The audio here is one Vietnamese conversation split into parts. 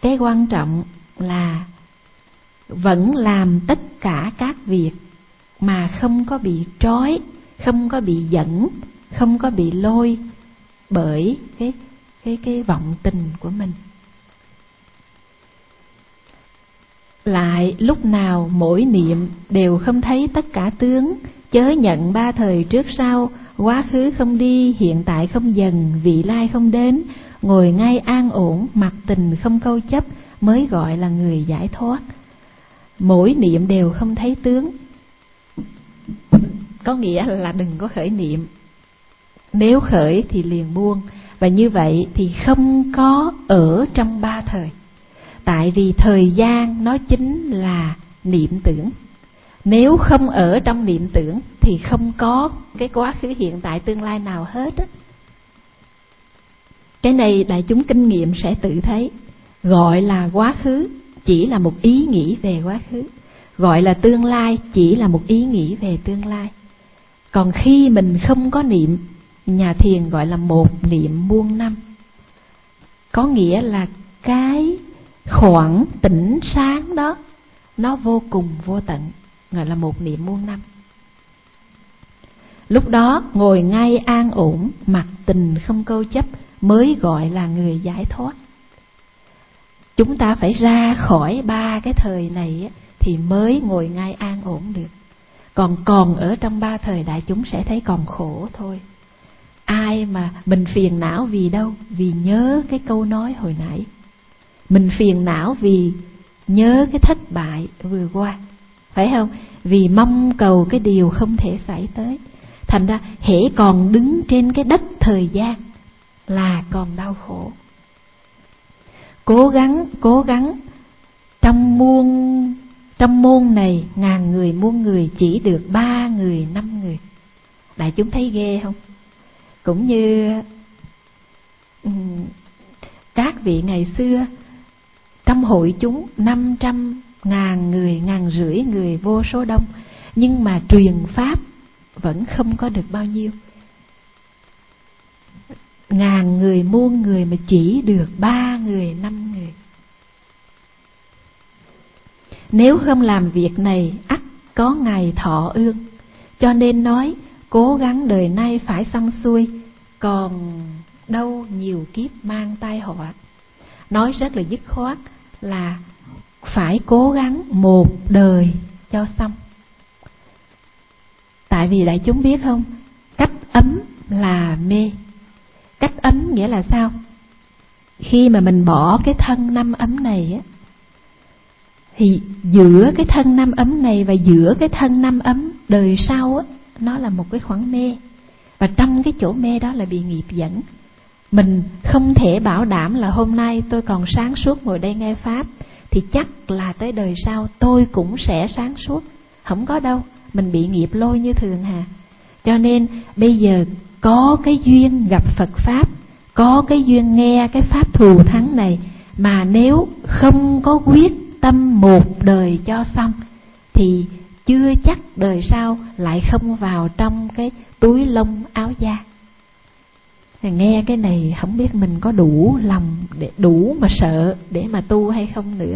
Cái quan trọng là vẫn làm tất cả các việc mà không có bị trói, không có bị dẫn, không có bị lôi bởi cái vọng tình của mình. Lại lúc nào mỗi niệm đều không thấy tất cả tướng, chớ nhận ba thời trước sau, quá khứ không đi, hiện tại không dần, vị lai không đến, ngồi ngay an ổn, mặc tình không câu chấp, mới gọi là người giải thoát. Mỗi niệm đều không thấy tướng, có nghĩa là đừng có khởi niệm. Nếu khởi thì liền buông, và như vậy thì không có ở trong ba thời. Tại vì thời gian nó chính là niệm tưởng. Nếu không ở trong niệm tưởng thì không có cái quá khứ hiện tại tương lai nào hết á. Cái này đại chúng kinh nghiệm sẽ tự thấy. Gọi là quá khứ chỉ là một ý nghĩ về quá khứ, gọi là tương lai chỉ là một ý nghĩ về tương lai. Còn khi mình không có niệm, nhà thiền gọi là một niệm muôn năm. Có nghĩa là cái khoảng tỉnh sáng đó nó vô cùng vô tận, gọi là một niệm muôn năm. Lúc đó ngồi ngay an ổn, mặc tình không câu chấp, mới gọi là người giải thoát. Chúng ta phải ra khỏi ba cái thời này thì mới ngồi ngay an ổn được. Còn ở trong ba thời, đại chúng sẽ thấy còn khổ thôi. Ai mà mình phiền não vì đâu? Vì nhớ cái câu nói hồi nãy. Mình phiền não vì nhớ cái thất bại vừa qua, phải không? Vì mong cầu cái điều không thể xảy tới. Thành ra hễ còn đứng trên cái đất thời gian là còn đau khổ. Cố gắng trong môn này ngàn người muôn người chỉ được 3 người 5 người. Đại chúng thấy ghê không? Cũng như các vị ngày xưa trong hội chúng 500, 1000 người, 1500 người, vô số đông, nhưng mà truyền pháp vẫn không có được bao nhiêu. 1000 người, muôn người mà chỉ được 3 người, 5 người. Nếu không làm việc này, ắt có ngày thọ ương. Cho nên nói cố gắng đời nay phải xong xuôi, còn đâu nhiều kiếp mang tai họa. Nói rất là dứt khoát là phải cố gắng một đời cho xong. Tại vì đại chúng biết không, cách ấm là mê. Cách ấm nghĩa là sao? Khi mà mình bỏ cái thân 5 ấm này á, thì giữa cái thân 5 ấm này và giữa cái thân 5 ấm đời sau á, nó là một cái khoảng mê. Và trong cái chỗ mê đó là bị nghiệp dẫn. Mình không thể bảo đảm là hôm nay tôi còn sáng suốt ngồi đây nghe pháp thì chắc là tới đời sau tôi cũng sẽ sáng suốt. Không có đâu, mình bị nghiệp lôi như thường hà. Cho nên bây giờ có cái duyên gặp Phật Pháp, có cái duyên nghe cái Pháp thù thắng này, mà nếu không có quyết tâm một đời cho xong thì chưa chắc đời sau lại không vào trong cái túi lông áo da. Nghe cái này không biết mình có đủ lòng, đủ mà sợ để mà tu hay không nữa.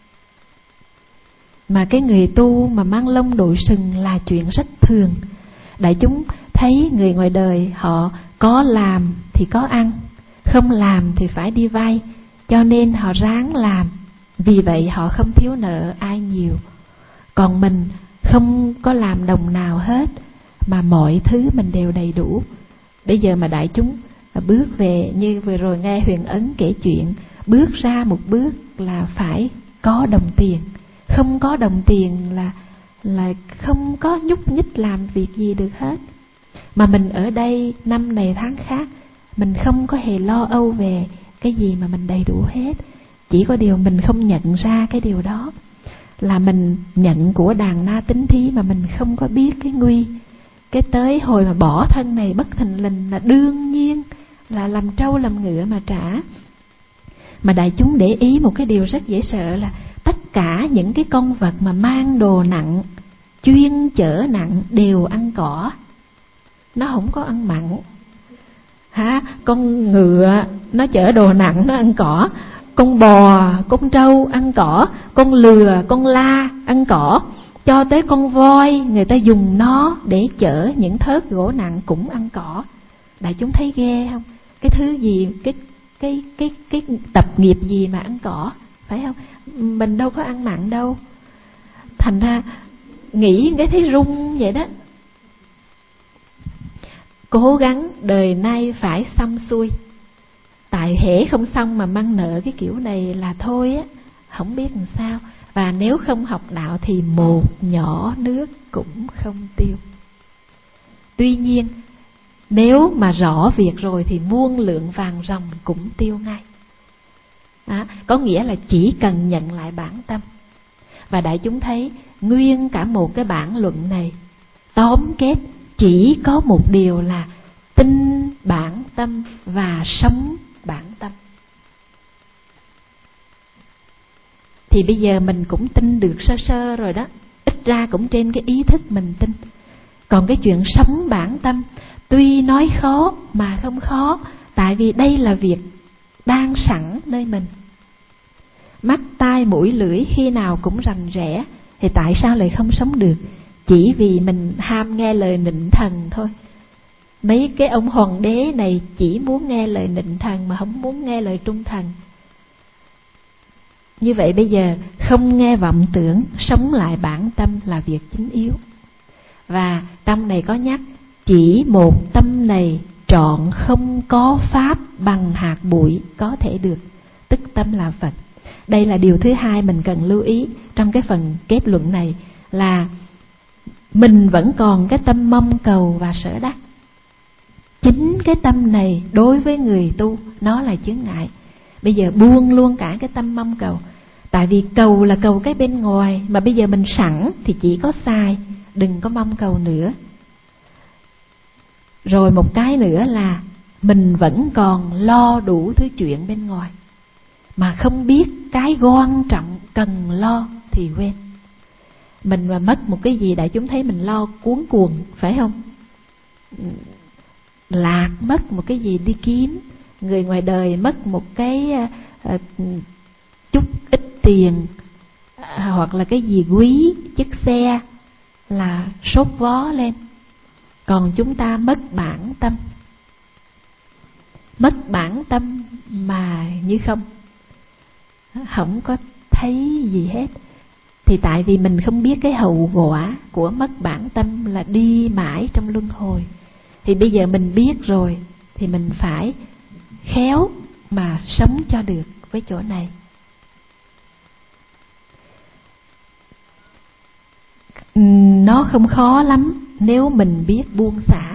Mà cái người tu mà mang lông đội sừng là chuyện rất thường. Đại chúng thấy người ngoài đời họ có làm thì có ăn, không làm thì phải đi vay, cho nên họ ráng làm. Vì vậy họ không thiếu nợ ai nhiều. Còn mình không có làm đồng nào hết, mà mọi thứ mình đều đầy đủ. Bây giờ mà đại chúng bước về, như vừa rồi nghe Huyền Ấn kể chuyện, bước ra một bước là phải có đồng tiền. Không có đồng tiền là không có nhúc nhích làm việc gì được hết. Mà mình ở đây năm này tháng khác, mình không có hề lo âu về cái gì mà mình đầy đủ hết. Chỉ có điều mình không nhận ra cái điều đó, là mình nhận của đàn na tính thí mà mình không có biết cái nguy. Cái tới hồi mà bỏ thân này bất thình lình là đương nhiên là làm trâu làm ngựa mà trả. Mà đại chúng để ý một cái điều rất dễ sợ là tất cả những cái con vật mà mang đồ nặng, chuyên chở nặng đều ăn cỏ, nó không có ăn mặn. Con ngựa nó chở đồ nặng nó ăn cỏ, con bò, con trâu ăn cỏ, con lừa, con la ăn cỏ, cho tới con voi người ta dùng nó để chở những thớt gỗ nặng cũng ăn cỏ. Đại chúng thấy ghê không? Cái thứ gì, cái tập nghiệp gì mà ăn cỏ, phải không? Mình đâu có ăn mặn đâu. Thành ra nghĩ cái thấy run vậy đó. Cố gắng đời nay phải xong xuôi. Tại hễ không xong mà mang nợ cái kiểu này là thôi á, không biết làm sao. Và nếu không học đạo thì một nhỏ nước cũng không tiêu. Tuy nhiên nếu mà rõ việc rồi thì muôn lượng vàng ròng cũng tiêu ngay. Có nghĩa là chỉ cần nhận lại bản tâm. Và đại chúng thấy nguyên cả một cái bản luận này tóm kết chỉ có một điều là tin bản tâm và sống bản tâm. Thì bây giờ mình cũng tin được sơ sơ rồi đó, ít ra cũng trên cái ý thức mình tin. Còn cái chuyện sống bản tâm tuy nói khó mà không khó, tại vì đây là việc đang sẵn nơi mình. Mắt, tai, mũi, lưỡi khi nào cũng rành rẽ, thì tại sao lại không sống được? Chỉ vì mình ham nghe lời nịnh thần thôi. Mấy cái ông hoàng đế này chỉ muốn nghe lời nịnh thần mà không muốn nghe lời trung thần. Như vậy bây giờ không nghe vọng tưởng, sống lại bản tâm là việc chính yếu. Và trong này có nhắc, chỉ một tâm này trọn không có pháp bằng hạt bụi có thể được, tức tâm là Phật. Đây là điều thứ hai mình cần lưu ý trong cái phần kết luận này, là mình vẫn còn cái tâm mong cầu và sở đắc. Chính cái tâm này đối với người tu nó là chướng ngại. Bây giờ buông luôn cả cái tâm mong cầu. Tại vì cầu là cầu cái bên ngoài, mà bây giờ mình sẵn thì chỉ có xài, đừng có mong cầu nữa. Rồi một cái nữa là mình vẫn còn lo đủ thứ chuyện bên ngoài, mà không biết cái quan trọng cần lo thì quên. Mình mà mất một cái gì đại chúng thấy mình lo cuống cuồng, phải không? Lạc mất một cái gì đi kiếm, người ngoài đời mất một cái chút ít tiền, hoặc là cái gì quý, chiếc xe, là sốt vó lên. Còn chúng ta mất bản tâm. Mất bản tâm mà như không có thấy gì hết. Thì tại vì mình không biết cái hậu quả của mất bản tâm là đi mãi trong luân hồi. Thì bây giờ mình biết rồi thì mình phải khéo mà sống cho được với chỗ này. Nó không khó lắm nếu mình biết buông xả.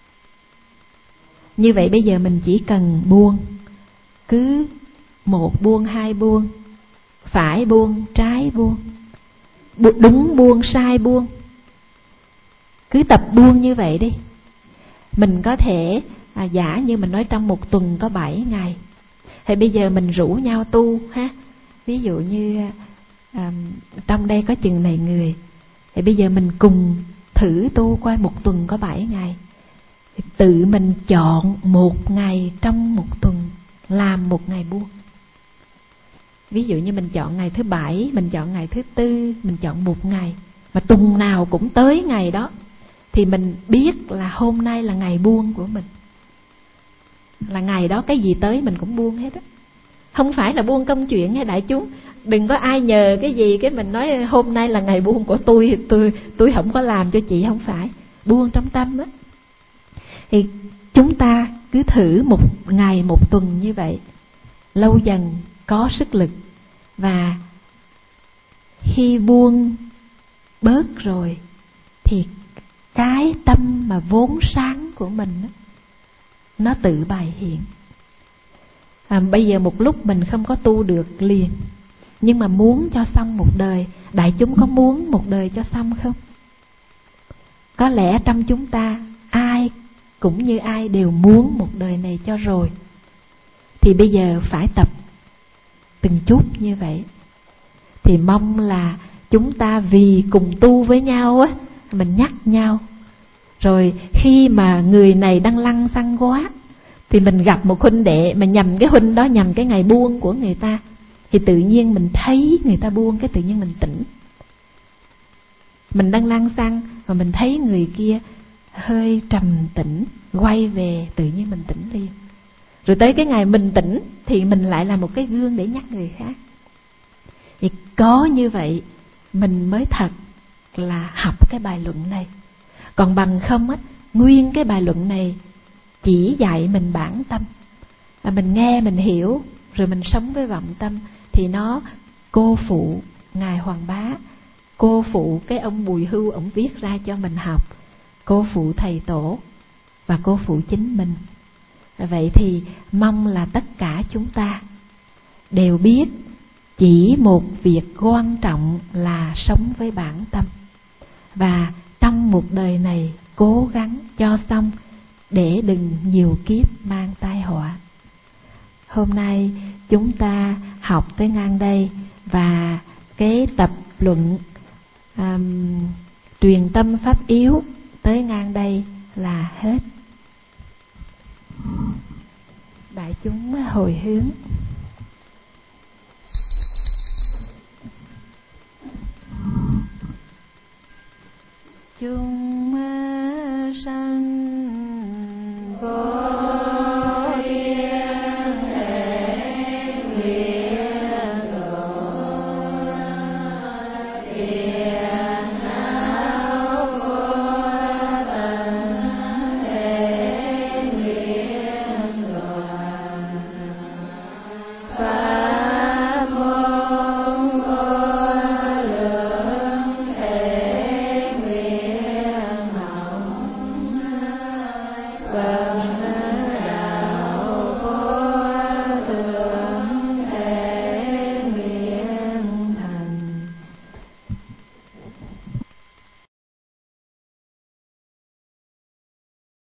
Như vậy bây giờ mình chỉ cần buông, cứ một buông, hai buông, phải buông, trái buông, đúng buông, sai buông. Cứ tập buông như vậy đi. Mình có thể giả như mình nói trong một tuần có 7 ngày. Thì bây giờ mình rủ nhau tu ha. Ví dụ như trong đây có chừng này người, thì bây giờ mình cùng thử tu coi một tuần có 7 ngày. Thì tự mình chọn một ngày trong một tuần làm một ngày buông. Ví dụ như mình chọn ngày thứ 7, mình chọn ngày thứ 4, mình chọn một ngày, mà tuần nào cũng tới ngày đó, thì mình biết là hôm nay là ngày buông của mình. Là ngày đó cái gì tới mình cũng buông hết á. Không phải là buông công chuyện hay đại chúng. Đừng có ai nhờ cái gì cái mình nói hôm nay là ngày buông của tôi không có làm cho chị. Không phải, buông trong tâm á. Thì chúng ta cứ thử một ngày một tuần như vậy, lâu dần có sức lực. Và khi buông bớt rồi thì cái tâm mà vốn sáng của mình đó, nó tự bày hiện. Bây giờ một lúc mình không có tu được liền, nhưng mà muốn cho xong một đời. Đại chúng có muốn một đời cho xong không? Có lẽ trong chúng ta ai cũng như ai đều muốn một đời này cho rồi. Thì bây giờ phải tập từng chút như vậy. Thì mong là chúng ta vì cùng tu với nhau á, mình nhắc nhau. Rồi khi mà người này đang lăng xăng quá thì mình gặp một huynh đệ mà nhằm cái huynh đó, nhằm cái ngày buông của người ta, thì tự nhiên mình thấy người ta buông, cái tự nhiên mình tỉnh. Mình đang lăn xăng mà mình thấy người kia hơi trầm tĩnh, quay về tự nhiên mình tỉnh liền. Rồi tới cái ngày mình tỉnh thì mình lại là một cái gương để nhắc người khác. Thì có như vậy mình mới thật là học cái bài luận này. Còn bằng không á, nguyên cái bài luận này chỉ dạy mình bản tâm, mình nghe mình hiểu rồi mình sống với vọng tâm, thì nó cô phụ Ngài Hoàng Bá, cô phụ cái ông Bùi Hưu ổng viết ra cho mình học, cô phụ thầy tổ và cô phụ chính mình. Vậy thì mong là tất cả chúng ta đều biết chỉ một việc quan trọng là sống với bản tâm, và trong một đời này cố gắng cho xong để đừng nhiều kiếp mang tai họa. Hôm nay chúng ta học tới ngang đây, và cái tập luận truyền tâm pháp yếu tới ngang đây là hết. Đại chúng hồi hướng. Chúng